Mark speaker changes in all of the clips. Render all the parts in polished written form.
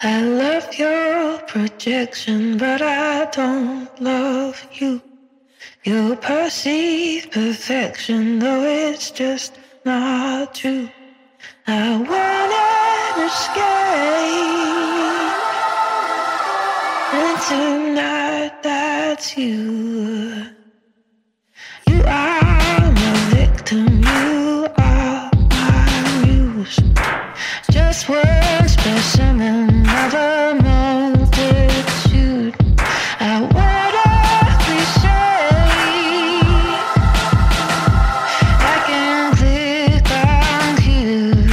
Speaker 1: I love your projection, but I don't love you. You perceive perfection, though it's just not true. I wanna escape, and tonight that's you. You are my victim, you are my muse. Just one specimen of a multitude. I wanna be saved. I can click on you.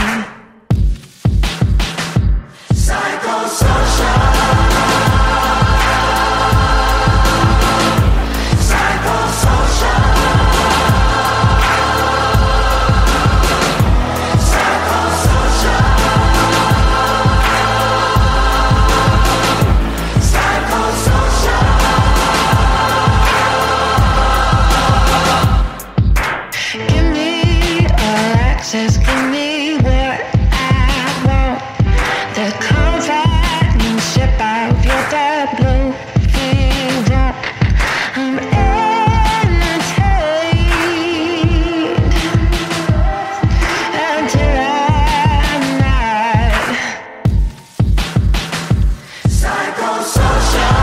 Speaker 1: Psychosocial. Psychosocial. Says give me what I want. The companionship of your tableau fever. I'm entertained until I'm not. Psychosocial.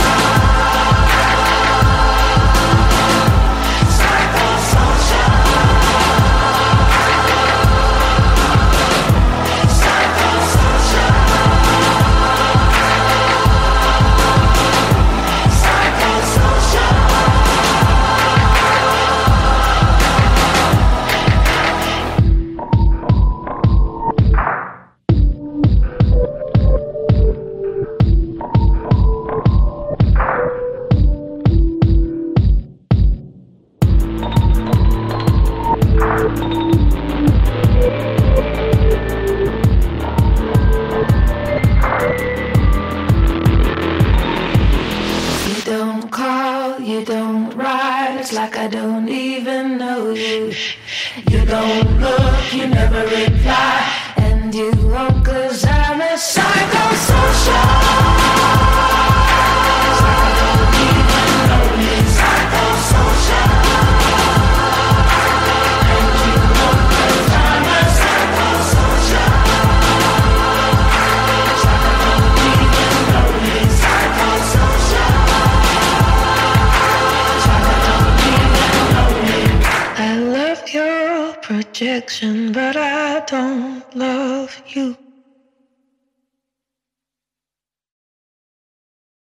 Speaker 1: You don't write, it's like I don't even know you. You don't look, you never reply, and you won't 'cause I'm a psychosocial. It's like I don't even know you. Psychosocial. And you won't 'cause I'm a psychosocial. It's like I don't even know you. Psychosocial. I love your projection, but I don't love